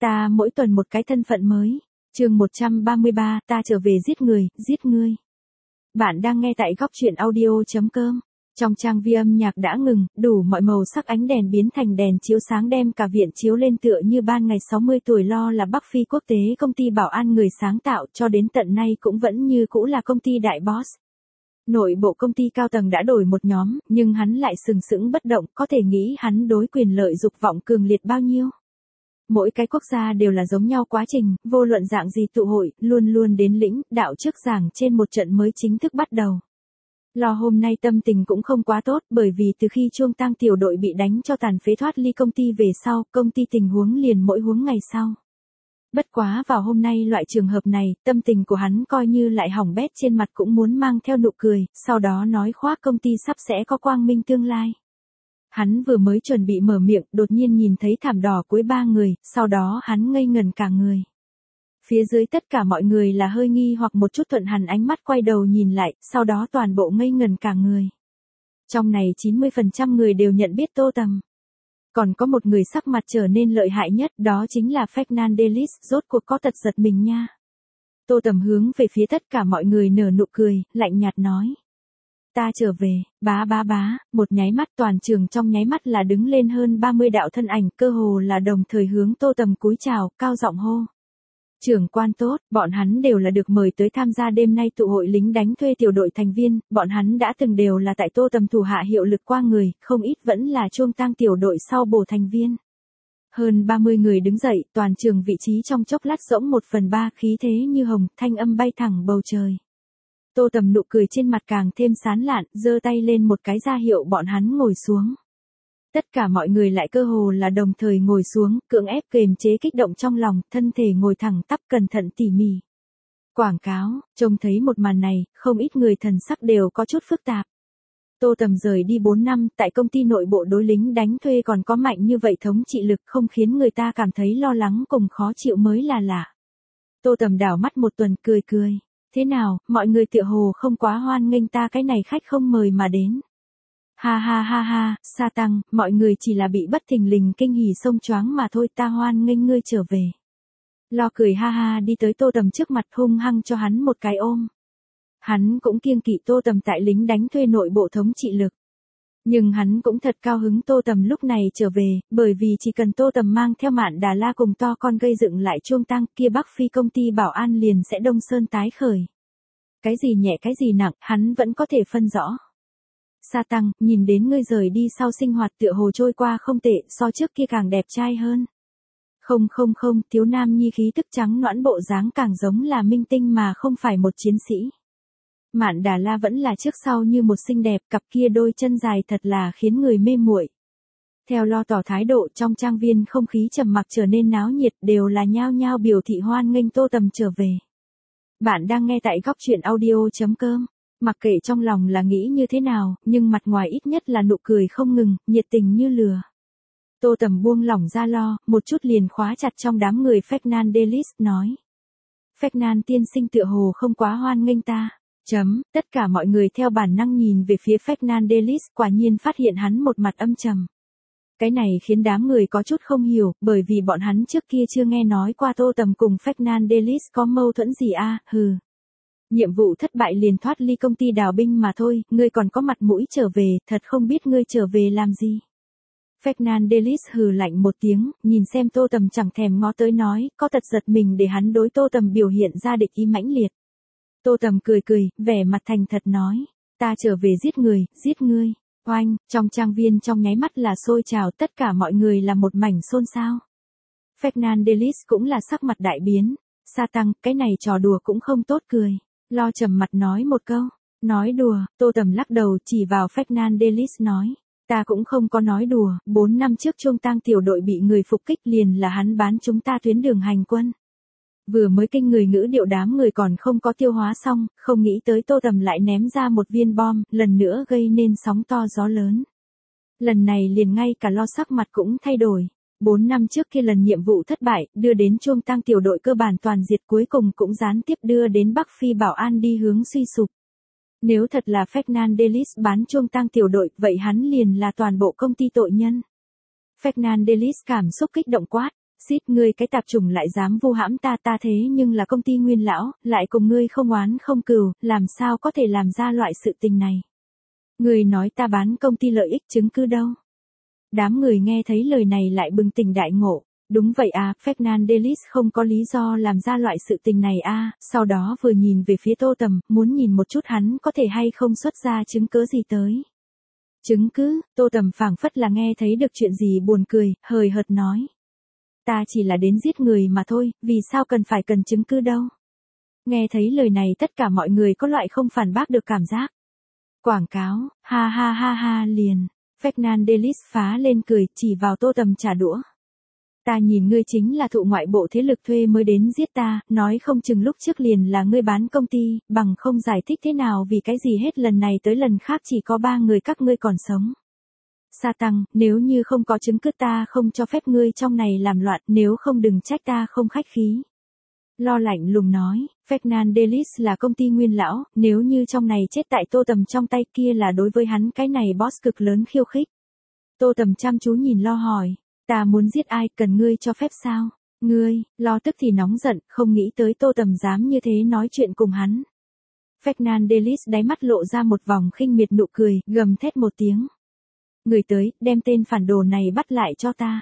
Ta mỗi tuần một cái thân phận mới. Chương 133, ta trở về giết người, giết ngươi. Bạn đang nghe tại góc truyện audio.com. Trong trang vi âm nhạc đã ngừng, đủ mọi màu sắc ánh đèn biến thành đèn chiếu sáng đem cả viện chiếu lên tựa như ban ngày 60 tuổi lo là Bắc Phi quốc tế công ty bảo an người sáng tạo cho đến tận nay cũng vẫn như cũ là công ty đại boss. Nội bộ công ty cao tầng đã đổi một nhóm, nhưng hắn lại sừng sững bất động, có thể nghĩ hắn đối quyền lợi dục vọng cường liệt bao nhiêu. Mỗi cái quốc gia đều là giống nhau quá trình, vô luận dạng gì tụ hội, luôn luôn đến lĩnh, đạo trước giảng trên một trận mới chính thức bắt đầu. Lo hôm nay tâm tình cũng không quá tốt bởi vì từ khi chuông tang tiểu đội bị đánh cho tàn phế thoát ly công ty về sau, công ty tình huống liền mỗi huống ngày sau. Bất quá vào hôm nay loại trường hợp này, tâm tình của hắn coi như lại hỏng bét trên mặt cũng muốn mang theo nụ cười, sau đó nói khoác công ty sắp sẽ có quang minh tương lai. Hắn vừa mới chuẩn bị mở miệng, đột nhiên nhìn thấy thảm đỏ cuối ba người, sau đó hắn ngây ngần cả người. Phía dưới tất cả mọi người là hơi nghi hoặc một chút thuận hẳn ánh mắt quay đầu nhìn lại, sau đó toàn bộ ngây ngần cả người. Trong này 90% người đều nhận biết Tô Tầm. Còn có một người sắc mặt trở nên lợi hại nhất, đó chính là Fernandelis, rốt cuộc có tật giật mình nha. Tô Tầm hướng về phía tất cả mọi người nở nụ cười, lạnh nhạt nói. Ta trở về, bá, một nháy mắt toàn trường trong nháy mắt là đứng lên hơn 30 đạo thân ảnh, cơ hồ là đồng thời hướng Tô Tầm cúi chào, cao giọng hô. Trưởng quan tốt, bọn hắn đều là được mời tới tham gia đêm nay tụ hội lính đánh thuê tiểu đội thành viên, bọn hắn đã từng đều là tại Tô Tầm thủ hạ hiệu lực qua người, không ít vẫn là chuông tang tiểu đội sau bổ thành viên. Hơn 30 người đứng dậy, toàn trường vị trí trong chốc lát rỗng 1/3 khí thế như hồng, thanh âm bay thẳng bầu trời. Tô Tầm nụ cười trên mặt càng thêm sán lạn, giơ tay lên một cái ra hiệu bọn hắn ngồi xuống. Tất cả mọi người lại cơ hồ là đồng thời ngồi xuống, cưỡng ép kềm chế kích động trong lòng, thân thể ngồi thẳng tắp cẩn thận tỉ mỉ. Quảng cáo, trông thấy một màn này, không ít người thần sắc đều có chút phức tạp. Tô Tầm rời đi 4 năm, tại công ty nội bộ đối lính đánh thuê còn có mạnh như vậy thống trị lực không khiến người ta cảm thấy lo lắng cùng khó chịu mới là lạ. Tô Tầm đảo mắt một tuần cười. Thế nào, mọi người tựa hồ không quá hoan nghênh ta cái này khách không mời mà đến. Ha, sa tăng, mọi người chỉ là bị bất thình lình kinh hỉ xông choáng mà thôi, ta hoan nghênh ngươi trở về. Lo cười ha đi tới Tô Tầm trước mặt hung hăng cho hắn một cái ôm. Hắn cũng kiêng kỵ Tô Tầm tại lính đánh thuê nội bộ thống trị lực. Nhưng hắn cũng thật cao hứng Tô Tầm lúc này trở về, bởi vì chỉ cần Tô Tầm mang theo Mạn Đà La cùng to con gây dựng lại chuông tang kia Bắc Phi công ty bảo an liền sẽ đông sơn tái khởi. Cái gì nhẹ cái gì nặng, hắn vẫn có thể phân rõ. Sa tăng, nhìn đến ngươi rời đi sau sinh hoạt tựa hồ trôi qua không tệ, so trước kia càng đẹp trai hơn. Không, thiếu nam nhi khí tức trắng nõn bộ dáng càng giống là minh tinh mà không phải một chiến sĩ. Mạn Đà La vẫn là trước sau như một xinh đẹp, cặp kia đôi chân dài thật là khiến người mê muội. Theo Lo tỏ thái độ trong trang viên không khí trầm mặc trở nên náo nhiệt đều là nhao nhao biểu thị hoan nghênh Tô Tầm trở về. Bạn đang nghe tại góc truyện audio.com. Mặc kệ trong lòng là nghĩ như thế nào, nhưng mặt ngoài ít nhất là nụ cười không ngừng, nhiệt tình như lửa. Tô Tầm buông lỏng ra Lo, một chút liền khóa chặt trong đám người Fernandelis, nói. Fernan tiên sinh tựa hồ không quá hoan nghênh ta. Tất cả mọi người theo bản năng nhìn về phía Fernandelis, quả nhiên phát hiện hắn một mặt âm trầm. Cái này khiến đám người có chút không hiểu, bởi vì bọn hắn trước kia chưa nghe nói qua Tô Tầm cùng Fernandelis có mâu thuẫn gì hừ. Nhiệm vụ thất bại liền thoát ly công ty đào binh mà thôi, ngươi còn có mặt mũi trở về, thật không biết ngươi trở về làm gì. Fernandelis hừ lạnh một tiếng, nhìn xem Tô Tầm chẳng thèm ngó tới nói, có tật giật mình để hắn đối Tô Tầm biểu hiện ra địch ý mãnh liệt. Tô Tầm cười, vẻ mặt thành thật nói, ta trở về giết người, giết ngươi. Oanh, trong trang viên trong nháy mắt là sôi trào, tất cả mọi người là một mảnh xôn xao. Fernandelis cũng là sắc mặt đại biến, sa tăng, cái này trò đùa cũng không tốt cười. Lo trầm mặt nói một câu, nói đùa, Tô Tầm lắc đầu chỉ vào Fernandelis nói, ta cũng không có nói đùa, 4 năm trước chuông tang tiểu đội bị người phục kích liền là hắn bán chúng ta tuyến đường hành quân. Vừa mới kinh người ngữ điệu đám người còn không có tiêu hóa xong, không nghĩ tới Tô Tầm lại ném ra một viên bom, lần nữa gây nên sóng to gió lớn. Lần này liền ngay cả Lo sắc mặt cũng thay đổi. 4 năm trước kia lần nhiệm vụ thất bại, đưa đến chuông tang tiểu đội cơ bản toàn diệt cuối cùng cũng gián tiếp đưa đến Bắc Phi bảo an đi hướng suy sụp. Nếu thật là Fernandelis bán chuông tang tiểu đội, vậy hắn liền là toàn bộ công ty tội nhân. Fernandelis cảm xúc kích động quát, Xít ngươi cái tạp chủng lại dám vu hãm ta thế nhưng là công ty Nguyên lão, lại cùng ngươi không oán không cừu, làm sao có thể làm ra loại sự tình này. Ngươi nói ta bán công ty lợi ích chứng cứ đâu. Đám người nghe thấy lời này lại bừng tỉnh đại ngộ. Đúng vậy à, Fernandes không có lý do làm ra loại sự tình này à, sau đó vừa nhìn về phía Tô Tầm, muốn nhìn một chút hắn có thể hay không xuất ra chứng cứ gì tới. Chứng cứ, Tô Tầm phảng phất là nghe thấy được chuyện gì buồn cười, hời hợt nói. Ta chỉ là đến giết người mà thôi, vì sao cần chứng cứ đâu. Nghe thấy lời này tất cả mọi người có loại không phản bác được cảm giác. Quảng cáo, ha ha ha ha liền. Fernandes phá lên cười, chỉ vào Tô Tầm trả đũa. Ta nhìn ngươi chính là thụ ngoại bộ thế lực thuê mới đến giết ta, nói không chừng lúc trước liền là ngươi bán công ty, bằng không giải thích thế nào vì cái gì hết lần này tới lần khác chỉ có 3 người các ngươi còn sống. Sa tăng, nếu như không có chứng cứ ta không cho phép ngươi trong này làm loạn, nếu không đừng trách ta không khách khí. Lo lạnh lùng nói, Fernandes là công ty Nguyên lão, nếu như trong này chết tại Tô Tầm trong tay kia là đối với hắn cái này boss cực lớn khiêu khích. Tô Tầm chăm chú nhìn Lo hỏi. Ta muốn giết ai, cần ngươi cho phép sao? Ngươi, Lo tức thì nóng giận, không nghĩ tới Tô Tầm dám như thế nói chuyện cùng hắn. Fernandes đáy mắt lộ ra một vòng khinh miệt nụ cười, gầm thét một tiếng. Người tới, đem tên phản đồ này bắt lại cho ta.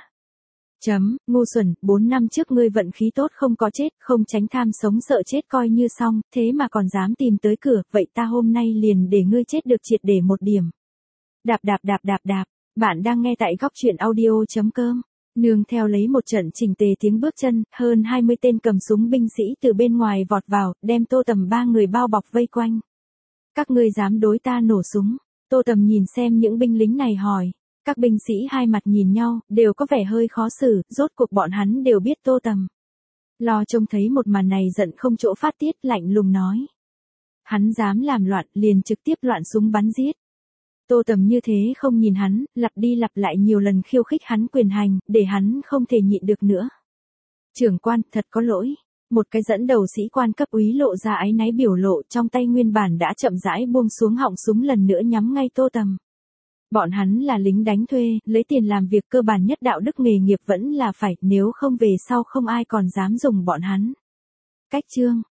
Ngu xuẩn, 4 năm trước ngươi vận khí tốt không có chết, không tránh tham sống sợ chết coi như xong, thế mà còn dám tìm tới cửa, vậy ta hôm nay liền để ngươi chết được triệt để một điểm. Đạp đạp đạp đạp đạp. Bạn đang nghe tại góc truyện audio.com. Nương theo lấy một trận chỉnh tề tiếng bước chân, hơn 20 tên cầm súng binh sĩ từ bên ngoài vọt vào, đem Tô Tầm 3 người bao bọc vây quanh. Các ngươi dám đối ta nổ súng. Tô Tầm nhìn xem những binh lính này hỏi. Các binh sĩ hai mặt nhìn nhau, đều có vẻ hơi khó xử, rốt cuộc bọn hắn đều biết Tô Tầm. Lo trông thấy một màn này giận không chỗ phát tiết, lạnh lùng nói. Hắn dám làm loạn, liền trực tiếp loạn súng bắn giết. Tô Tầm như thế không nhìn hắn, lặp đi lặp lại nhiều lần khiêu khích hắn quyền hành, để hắn không thể nhịn được nữa. Trưởng quan, thật có lỗi. Một cái dẫn đầu sĩ quan cấp úy lộ ra áy náy biểu lộ, trong tay nguyên bản đã chậm rãi buông xuống họng súng lần nữa nhắm ngay Tô Tầm. Bọn hắn là lính đánh thuê, lấy tiền làm việc cơ bản nhất đạo đức nghề nghiệp vẫn là phải, nếu không về sau không ai còn dám dùng bọn hắn. Cách chương.